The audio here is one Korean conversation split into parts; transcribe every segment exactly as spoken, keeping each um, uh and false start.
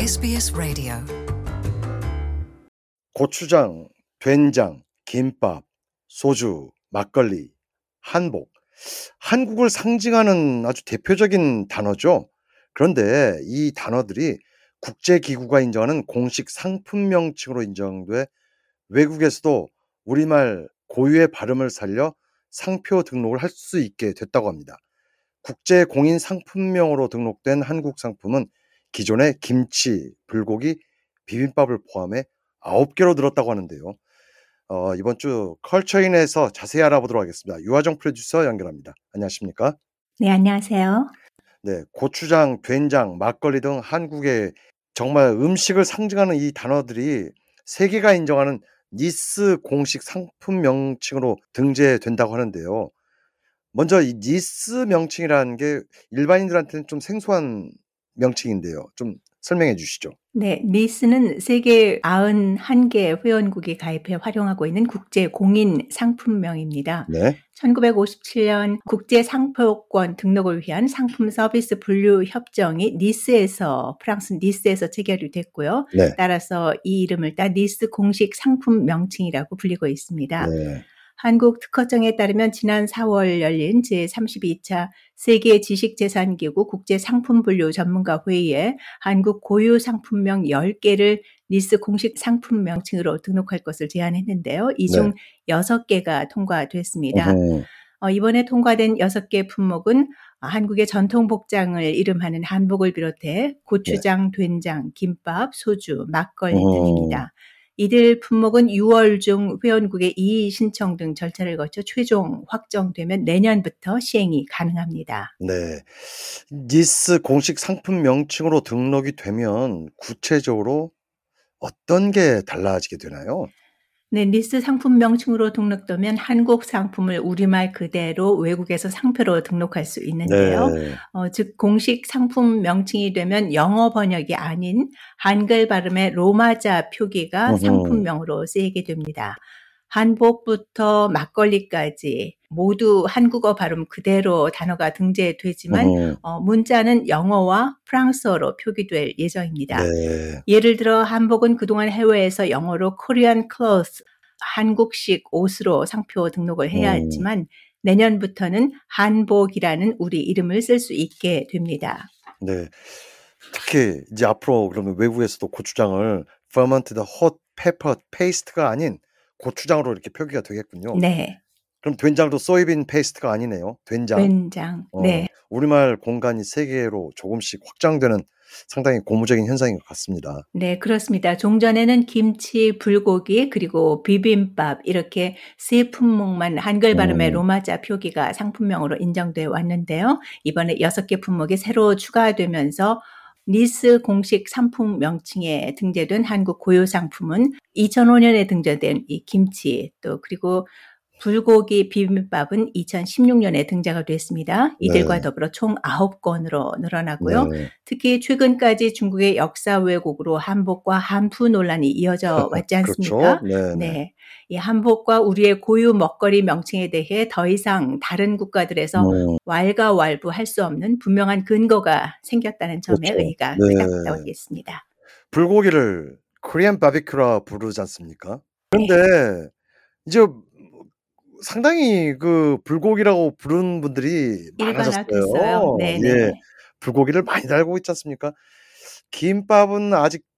에스비에스 라디오. 고추장, 된장, 김밥, 소주, 막걸리, 한복. 한국을 상징하는 아주 대표적인 단어죠. 그런데 이 단어들이 국제기구가 인정하는 공식 상품 명칭으로 인정돼 외국에서도 우리말 고유의 발음을 살려 상표 등록을 할 수 있게 됐다고 합니다. 국제 공인 상품명으로 등록된 한국 상품은 기존의 김치, 불고기, 비빔밥을 포함해 아홉 개로 늘었다고 하는데요. 어, 이번 주 컬처인에서 자세히 알아보도록 하겠습니다. 유하정 프로듀서 연결합니다. 안녕하십니까? 네, 안녕하세요. 네, 고추장, 된장, 막걸리 등 한국의 정말 음식을 상징하는 이 단어들이 세계가 인정하는 니스 공식 상품 명칭으로 등재된다고 하는데요. 먼저 이 니스 명칭이라는 게 일반인들한테는 좀 생소한 명칭인데요. 좀 설명해 주시죠. 네, 니스는 세계 구십일 개 회원국이 가입해 활용하고 있는 국제 공인 상품명입니다. 네. 천구백오십칠 년 국제 상표권 등록을 위한 상품 서비스 분류 협정이 니스에서 프랑스 니스에서 체결이 됐고요. 네. 따라서 이 이름을 따 니스 공식 상품 명칭이라고 불리고 있습니다. 네. 한국 특허청에 따르면 지난 사월 열린 제삼십이 차 세계 지식재산기구 국제상품분류 전문가 회의에 한국 고유 상품명 열 개를 니스 공식 상품 명칭으로 등록할 것을 제안했는데요. 이 중 네. 여섯 개가 통과됐습니다. 어허. 어, 이번에 통과된 여섯 개 품목은 한국의 전통 복장을 이름하는 한복을 비롯해 고추장, 된장, 김밥, 소주, 막걸리 어허. 등입니다. 이들 품목은 유월 중 회원국의 이의 신청 등 절차를 거쳐 최종 확정되면 내년부터 시행이 가능합니다. 네. 니스 공식 상품 명칭으로 등록이 되면 구체적으로 어떤 게 달라지게 되나요? 네, 니스 상품 명칭으로 등록되면 한국 상품을 우리말 그대로 외국에서 상표로 등록할 수 있는데요. 네. 어, 즉 공식 상품 명칭이 되면 영어 번역이 아닌 한글 발음의 로마자 표기가 어허. 상품명으로 쓰이게 됩니다. 한복부터 막걸리까지 모두 한국어 발음 그대로 단어가 등재되지만 어허. 어, 문자는 영어와 프랑스어로 표기될 예정입니다. 네. 예를 들어 한복은 그동안 해외에서 영어로 Korean clothes, 한국식 옷으로 상표 등록을 해야 음. 했지만 내년부터는 한복이라는 우리 이름을 쓸 수 있게 됩니다. 네. 특히 이제 앞으로 그러면 외국에서도 고추장을 fermented hot pepper paste가 아닌 고추장으로 이렇게 표기가 되겠군요. 네, 그럼 된장도 소이빈 페이스트가 아니네요. 된장. 된장. 어, 네. 우리말 공간이 세계로 조금씩 확장되는 상당히 고무적인 현상인 것 같습니다. 네, 그렇습니다. 종전에는 김치, 불고기, 그리고 비빔밥 이렇게 세 품목만 한글 발음의 음. 로마자 표기가 상품명으로 인정돼 왔는데요. 이번에 여섯 개 품목이 새로 추가되면서 니스 공식 상품 명칭에 등재된 한국 고유 상품은 이천오 년에 등재된 이 김치 또 그리고 불고기 비빔밥은 이천십육 년에 등장이 됐습니다. 이들과 네. 더불어 총 아홉 건으로 늘어나고요. 네. 특히 최근까지 중국의 역사 왜곡으로 한복과 한푸 논란이 이어져 왔지 않습니까? 그렇죠. 네, 네. 네, 이 한복과 우리의 고유 먹거리 명칭에 대해 더 이상 다른 국가들에서 음, 왈가왈부할 수 없는 분명한 근거가 생겼다는 점에 그렇죠. 의의가 네. 끄덕끄덕하겠습니다. 불고기를 코리안 바비큐라 부르지 않습니까? 그런데 이제 상당히 그 불고기라고 부르는 분들이 일반화됐어요. 많아졌어요. 예. 네네. 불고기를 많이 달고 있지 않습니까? 김밥은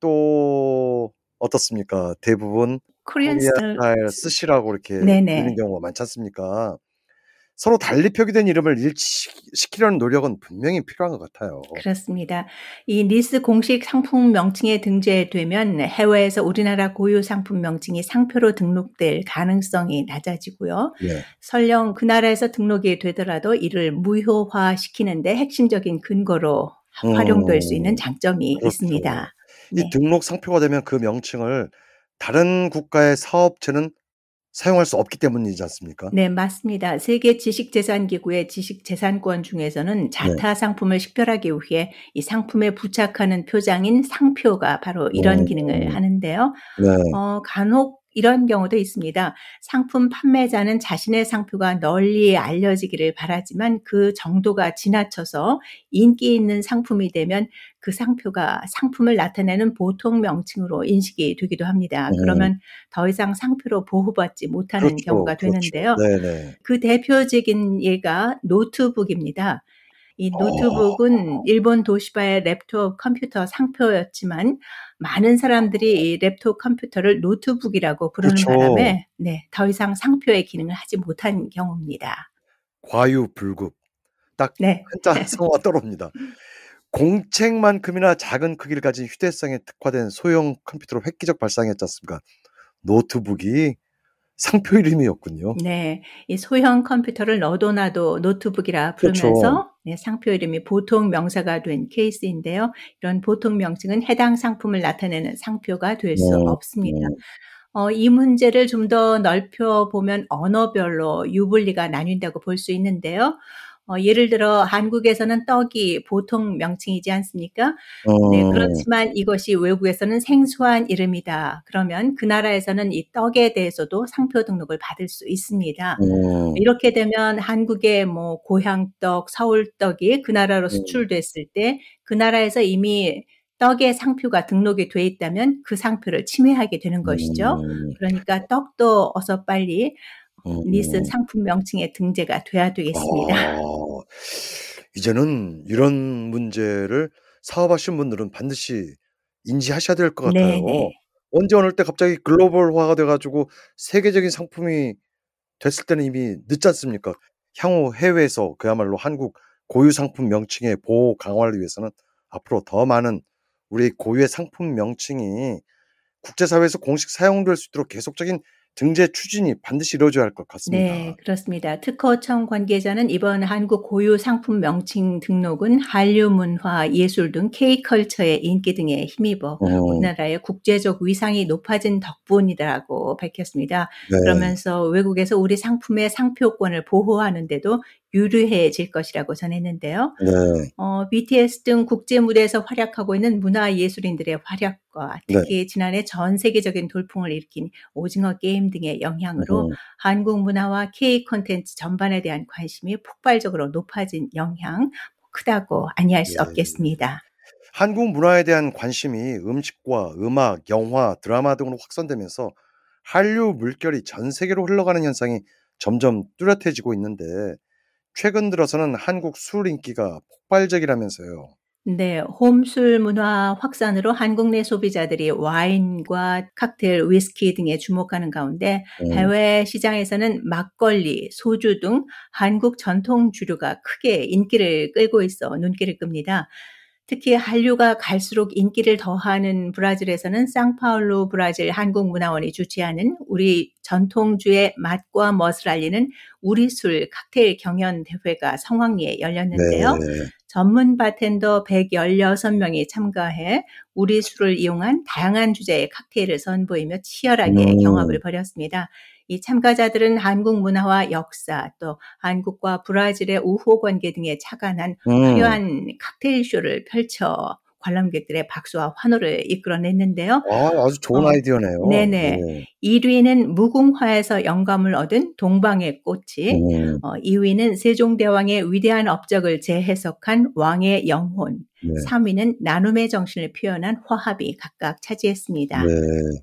아직도 어떻습니까? 대부분 코리안 코리아 스타일 스타일 스시라고 이렇게 네네. 불리는 경우가 많지 않습니까? 서로 달리 표기된 이름을 일치시키려는 노력은 분명히 필요한 것 같아요. 그렇습니다. 이 니스 공식 상품 명칭에 등재되면 해외에서 우리나라 고유 상품 명칭이 상표로 등록될 가능성이 낮아지고요. 네. 설령 그 나라에서 등록이 되더라도 이를 무효화시키는데 핵심적인 근거로 활용될 수 있는 음, 장점이 그렇죠. 있습니다. 이 네. 등록 상표가 되면 그 명칭을 다른 국가의 사업체는 사용할 수 없기 때문이지 않습니까? 네, 맞습니다. 세계 지식재산기구의 지식재산권 중에서는 네. 자타 상품을 식별하기 위해 이 상품에 부착하는 표장인 상표가 바로 이런 기능을 음, 하는데요. 네. 어, 간혹 이런 경우도 있습니다. 상품 판매자는 자신의 상표가 널리 알려지기를 바라지만 그 정도가 지나쳐서 인기 있는 상품이 되면 그 상표가 상품을 나타내는 보통 명칭으로 인식이 되기도 합니다. 음. 그러면 더 이상 상표로 보호받지 못하는 그렇죠, 경우가 그렇죠. 되는데요. 네네. 그 대표적인 예가 노트북입니다. 이 어. 노트북은 일본 도시바의 랩톱 컴퓨터 상표였지만 많은 사람들이 이 랩톱 컴퓨터를 노트북이라고 부르는 그렇죠. 바람에 네, 더 이상 상표의 기능을 하지 못한 경우입니다. 과유불급. 딱 네. 한자성어가 떠오릅니다. 공책만큼이나 작은 크기를 가진 휴대성에 특화된 소형 컴퓨터로 획기적 발상했지 않습니까? 노트북이 상표 이름이었군요. 네. 이 소형 컴퓨터를 너도 나도 노트북이라 그렇죠. 부르면서 네, 상표 이름이 보통 명사가 된 케이스인데요. 이런 보통 명칭은 해당 상품을 나타내는 상표가 될 수 음 없습니다. 음. 어 이 문제를 좀 더 넓혀 보면 언어별로 유불리가 나뉜다고 볼 수 있는데요. 어 예를 들어 한국에서는 떡이 보통 명칭이지 않습니까? 네, 어. 그렇지만 이것이 외국에서는 생소한 이름이다. 그러면 그 나라에서는 이 떡에 대해서도 상표 등록을 받을 수 있습니다. 음. 이렇게 되면 한국의 뭐 고향떡, 서울떡이 그 나라로 음. 수출됐을 때 그 나라에서 이미 떡의 상표가 등록이 돼 있다면 그 상표를 침해하게 되는 것이죠. 음. 그러니까 떡도 어서 빨리 니스 음. 상품 명칭에 등재가 돼야 아. 되겠습니다. 이제는 이런 문제를 사업하시는 분들은 반드시 인지하셔야 될 것 같아요. 네네. 언제 어느 때 갑자기 글로벌화가 돼 가지고 세계적인 상품이 됐을 때는 이미 늦지 않습니까? 향후 해외에서 그야말로 한국 고유 상품 명칭의 보호 강화를 위해서는 앞으로 더 많은 우리 고유의 상품 명칭이 국제사회에서 공식 사용될 수 있도록 계속적인 등재 추진이 반드시 이루어져야 할 것 네, 같습니다. 그렇습니다. 특허청 관계자는 이번 한국 고유 상품 명칭 등록은 한류 문화, 예술 등 K컬처의 인기 등에 힘입어 음. 우리나라의 국제적 위상이 높아진 덕분이라고 밝혔습니다. 네. 그러면서 외국에서 우리 상품의 상표권을 보호하는 데도 유리해질 것이라고 전했는데요. 네. 어 비티에스 등 국제 무대에서 활약하고 있는 문화예술인들의 활약과 네. 특히 지난해 전 세계적인 돌풍을 일으킨 오징어 게임 등의 영향으로 음. 한국 문화와 K 콘텐츠 전반에 대한 관심이 폭발적으로 높아진 영향 크다고 아니할 네. 수 없겠습니다. 한국 문화에 대한 관심이 음식과 음악, 영화, 드라마 등으로 확산되면서 한류 물결이 전 세계로 흘러가는 현상이 점점 뚜렷해지고 있는데 최근 들어서는 한국 술 인기가 폭발적이라면서요. 네, 홈술 문화 확산으로 한국 내 소비자들이 와인과 칵테일, 위스키 등에 주목하는 가운데 음. 해외 시장에서는 막걸리, 소주 등 한국 전통 주류가 크게 인기를 끌고 있어 눈길을 끕니다. 특히 한류가 갈수록 인기를 더하는 브라질에서는 상파울루 브라질 한국문화원이 주최하는 우리 전통주의 맛과 멋을 알리는 우리술 칵테일 경연 대회가 성황리에 열렸는데요. 네. 전문 바텐더 백십육 명이 참가해 우리 술을 이용한 다양한 주제의 칵테일을 선보이며 치열하게 경합을 음. 벌였습니다. 이 참가자들은 한국 문화와 역사, 또 한국과 브라질의 우호 관계 등에 착안한 음. 화려한 칵테일 쇼를 펼쳐 관람객들의 박수와 환호를 이끌어냈는데요. 아, 아주 좋은 어 아이디어네요. 네네. 네. 일 위는 무궁화에서 영감을 얻은 동방의 꽃이, 음. 어 이 위는 세종대왕의 위대한 업적을 재해석한 왕의 영혼, 네. 삼 위는 나눔의 정신을 표현한 화합이 각각 차지했습니다. 네.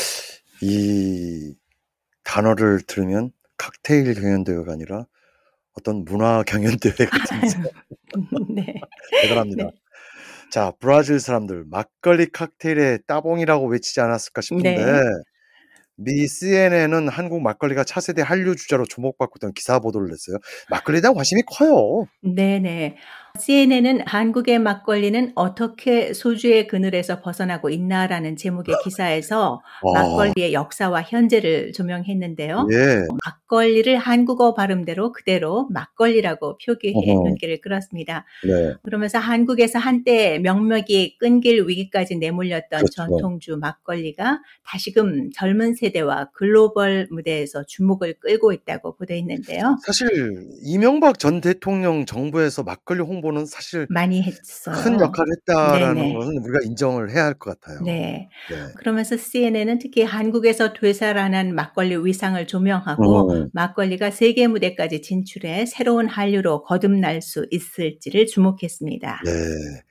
이 단어를 들으면 칵테일 경연대회가 아니라 어떤 문화 경연대회 같은데 네. 대단합니다. 네. 자, 브라질 사람들 막걸리 칵테일에 따봉이라고 외치지 않았을까 싶은데 네. 미 씨엔엔은 한국 막걸리가 차세대 한류 주자로 주목받고 있다는 기사 보도를 냈어요. 막걸리에 대한 관심이 커요. 네네. 씨엔엔은 "한국의 막걸리는 어떻게 소주의 그늘에서 벗어나고 있나?"라는 제목의 기사에서 와. 막걸리의 역사와 현재를 조명했는데요. 예. 막걸리를 한국어 발음대로 그대로 막걸리라고 표기해 어허. 눈길을 끌었습니다. 네. 그러면서 한국에서 한때 명맥이 끊길 위기까지 내몰렸던 그렇죠. 전통주 막걸리가 다시금 젊은 세대와 글로벌 무대에서 주목을 끌고 있다고 보도했는데요. 사실 이명박 전 대통령 정부에서 막걸리 홍보를 홍보는 사실 많이 큰 했어요. 역할을 했다라는 네네. 것은 우리가 인정을 해야 할 것 같아요. 네. 네. 그러면서 씨엔엔은 특히 한국에서 되살아난 막걸리 위상을 조명하고 음. 막걸리가 세계 무대까지 진출해 새로운 한류로 거듭날 수 있을지를 주목했습니다. 네.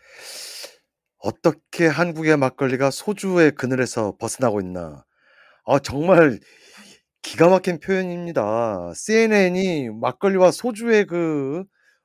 어떻게 한국의 막걸리가 소주의 그늘에서 벗어나고 있나. 아 정말 기가 막힌 표현입니다. 씨엔엔이 막걸리와 소주의 그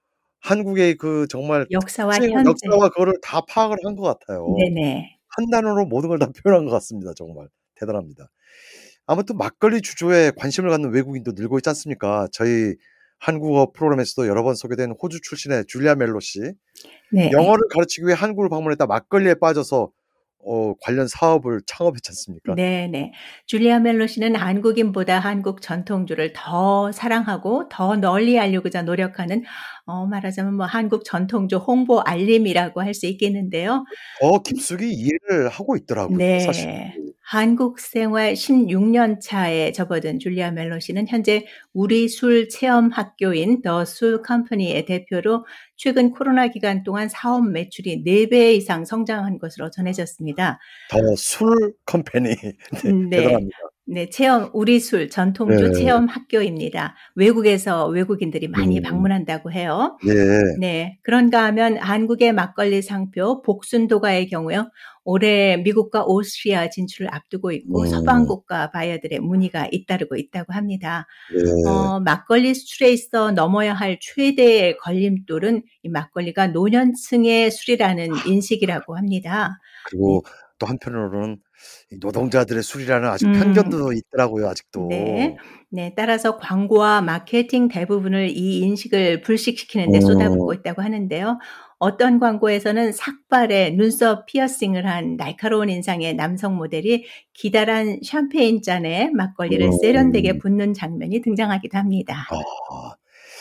한국의 그 정말 역사와 특징, 현재. 역사와 그거를 다 파악을 한 것 같아요. 네네. 한 단어로 모든 걸 다 표현한 것 같습니다. 정말 대단합니다. 아무튼 막걸리 주조에 관심을 갖는 외국인도 늘고 있지 않습니까? 저희 한국어 프로그램에서도 여러 번 소개된 호주 출신의 줄리아 멜로 씨. 네. 영어를 가르치기 위해 한국을 방문했다 막걸리에 빠져서 어 관련 사업을 창업했지 않습니까? 네네. 줄리아 멜로 씨는 한국인보다 한국 전통주를 더 사랑하고 더 널리 알리고자 노력하는 어 말하자면 뭐 한국 전통주 홍보 알림이라고 할 수 있겠는데요. 더 깊숙이 이해를 하고 있더라고요 사실. 네. 한국 생활 십육 년 차에 접어든 줄리아 멜로 씨는 현재 우리 술 체험 학교인 더 술 컴퍼니의 대표로 최근 코로나 기간 동안 사업 매출이 네 배 이상 성장한 것으로 전해졌습니다. 더 술 컴퍼니. 네. 음 네. 대단합니다. 네. 체험 우리 술 전통주 네. 체험 학교입니다. 외국에서 외국인들이 많이 음. 방문한다고 해요. 네. 네. 그런가 하면 한국의 막걸리 상표 복순도가의 경우요. 올해 미국과 오스트리아 진출을 앞두고 있고 서방 음. 국가 바이어들의 문의가 잇따르고 있다고 합니다. 네. 어 막걸리 수출에 있어 넘어야 할 최대의 걸림돌은 이 막걸리가 노년층의 술이라는 인식이라고 합니다. 네. 그리고 또 한편으로는 이 노동자들의 술이라는 아직 음. 편견도 있더라고요 네. 아직도. 네. 따라서 광고와 마케팅 대부분을 이 인식을 불식시키는 데 쏟아붓고 음. 있다고 하는데요. 어떤 광고에서는 삭발에 눈썹 피어싱을 한 날카로운 인상의 남성 모델이 기다란 샴페인 잔에 막걸리를 세련되게 음. 붓는 장면이 등장하기도 합니다. 아.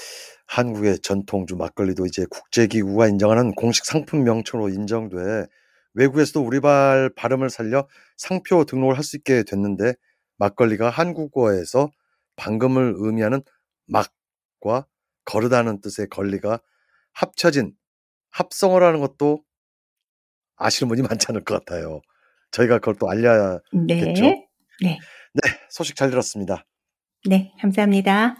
한국의 전통주 막걸리도 이제 국제기구가 인정하는 공식 상품 명칭으로 인정돼 외국에서도 우리말 발음을 살려 상표 등록을 할 수 있게 됐는데 막걸리가 한국어에서 방금을 의미하는 막과 거르다는 뜻의 걸리가 합쳐진 합성어를 하는 것도 아시는 분이 많지 않을 것 같아요. 저희가 그걸 또 알려야겠죠? 네. 네. 네. 소식 잘 들었습니다. 네. 감사합니다.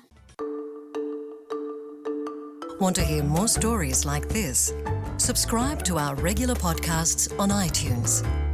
Want to hear more stories like this? Subscribe to our regular podcasts on iTunes.